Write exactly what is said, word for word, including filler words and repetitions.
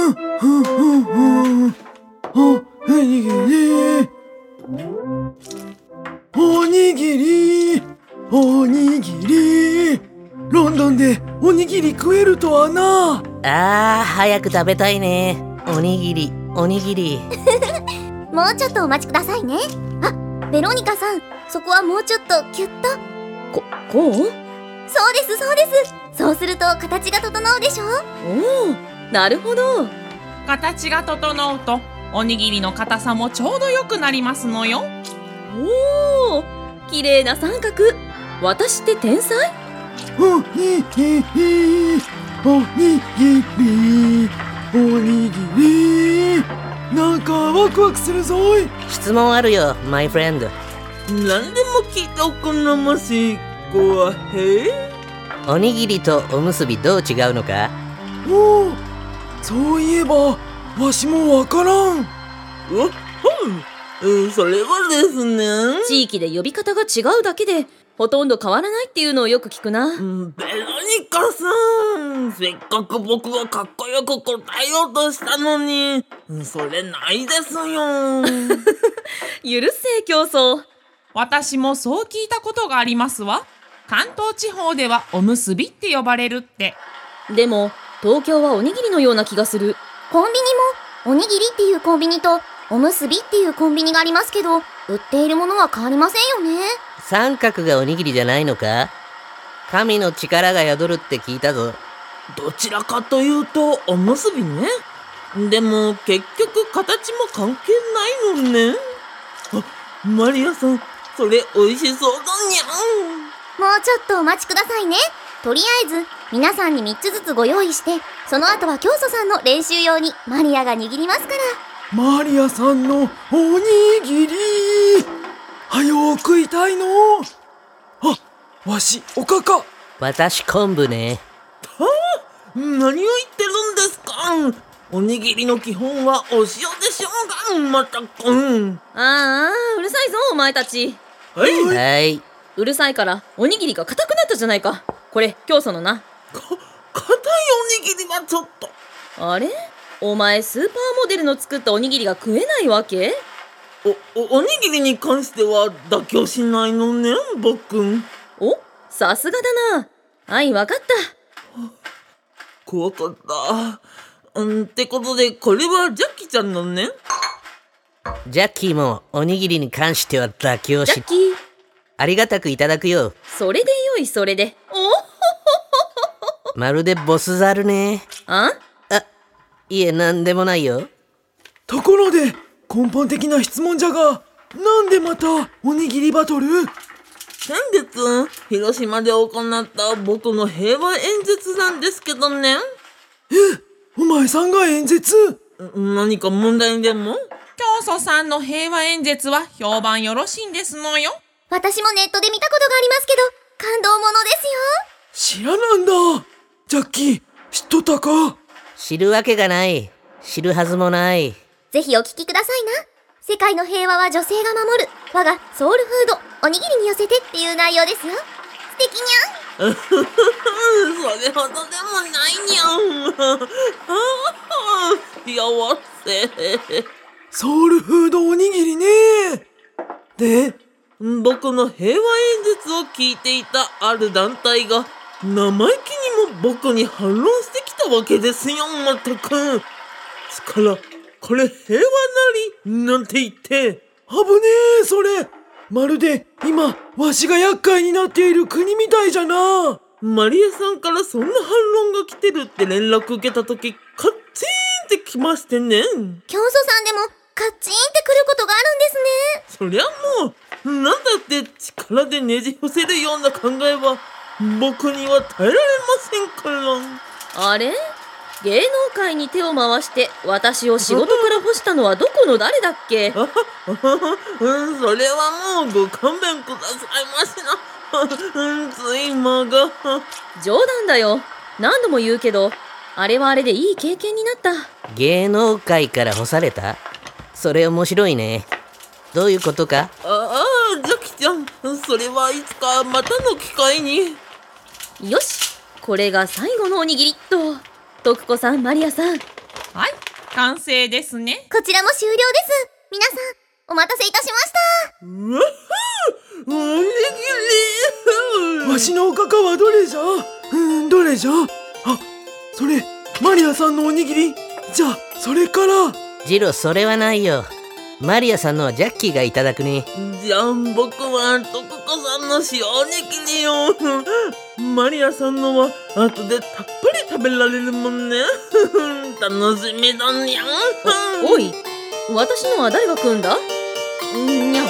ふんふんふん。おにぎり。おにぎり。おにぎり。ロンドンでおにぎり食えるとはな。 あー、早く食べたいね。おにぎり、おにぎり。 もうちょっとお待ちくださいね。あ、ベロニカさん、そこはもうちょっとキュッと。 こ、こう？ そうですそうです。そうすると形が整うでしょ。 おお、なるほど。 形が整うとおにぎりの硬さもちょうど良くなりますのよ。 おお、綺麗な三角。私って天才？ おにぎり。おにぎり。おにぎり。なんかワクワクするぞい。 質問あるよ、マイフレンド。 何でも聞いておくんなまし。ごわへ。 おにぎりとおむすびどう違うのか？ おお、そういえばわしもわからん。 うっほん、うん、それはですね、 地域で呼び方が違うだけでほとんど変わらないっていうのをよく聞くな。 うん、ベロニカさん、せっかく僕がかっこよく答えようとしたのに、それないですよ。 許せ競争。 私もそう聞いたことがありますわ。関東地方ではおむすびって呼ばれるって。 でも東京はおにぎりのような気がする。 コンビニもおにぎりっていうコンビニとおむすびっていうコンビニがありますけど、売っているものは変わりませんよね。 三角がおにぎりじゃないのか？神の力が宿るって聞いたぞ。 どちらかというとおむすびね。でも結局形も関係ないのね。あ、マリアさん、それ美味しそうだにゃん。 もうちょっとお待ちくださいね。とりあえず皆さんにみっつずつご用意して、その後は教祖さんの練習用にマリアが握りますから。 マリアさんのおにぎり。はよ食いたいの。あ、わしおかか。 私昆布ね。 はあ、何を言ってるんですか。おにぎりの基本はお塩でしょうが、またくん。 ああ、うるさいぞお前たち。 はい、 はい。 うるさいからおにぎりが硬くなったじゃないか。これ教祖のな。 か、硬いおにぎりはちょっと。 あれ、お前スーパーモデルの作ったおにぎりが食えないわけ？ お、お、おにぎりに関しては妥協しないのね、僕。 お、さすがだな。はい、わかった。 怖かった。うん、ってことでこれはジャッキちゃんのね。 ジャッキーもおにぎりに関しては妥協し、 ジャッキー、 ありがたくいただくよ。 それでよい、それで。おほほほほ。 まるでボスザルね。 あ？ あ、いえ、なんでもないよ。 ところで根本的な質問じゃが、なんでまたおにぎりバトル？ 先月広島で行った僕の平和演説なんですけどね。 え、お前さんが演説？ 何か問題でも？ 教祖さんの平和演説は評判よろしいんですのよ。 私もネットで見たことがありますけど、感動ものですよ。 知らなんだ。ジャッキー、知っとったか？ 知るわけがない。知るはずもない。 ぜひお聞きくださいな。世界の平和は女性が守る。我がソウルフード、おにぎりに寄せてっていう内容ですよ。素敵にゃん。 それほどでもないにゃん。ああ、幸せ。 ソウルフードおにぎりね。で、 僕の平和演説を聞いていたある団体が生意気にも僕に反論してきたわけですよ、まったく。ですから、これ平和なりなんて言って。 危ねえ、それ。まるで今わしが厄介になっている国みたいじゃな。 マリエさんからそんな反論が来てるって連絡受けた時、カッチーンってきましてね。 教祖さんでもカッチーンってくることがあるんですね。 そりゃもう、なんだって力でねじ伏せるような考えは僕には耐えられませんから。 あれ、芸能界に手を回して私を仕事から干したのはどこの誰だっけ？ うん、それはもうご勘弁くださいましな。つい間が。 冗談だよ。何度も言うけど、あれはあれでいい経験になった。 芸能界から干された？それ面白いね。どういうことか？ ああ、ジャキちゃん、それはいつかまたの機会に。 よし、これが最後のおにぎりっと。徳子さん、マリアさん、 はい、完成ですね。 こちらも終了です。皆さん、お待たせいたしました。 うわおにぎり。 わしのおかかはどれじゃ？うーん、どれじゃ？あ、それ、マリアさんのおにぎり？じゃあ、それから。 ジロ、それはないよ。マリアさんのはジャッキーがいただくね。 じゃあ僕はトクコさんの塩おにぎりを。マリアさんのは後でたっぷり食べられるもんね。楽しみだにゃん。 おい、私のは誰が食うんだ？にゃん。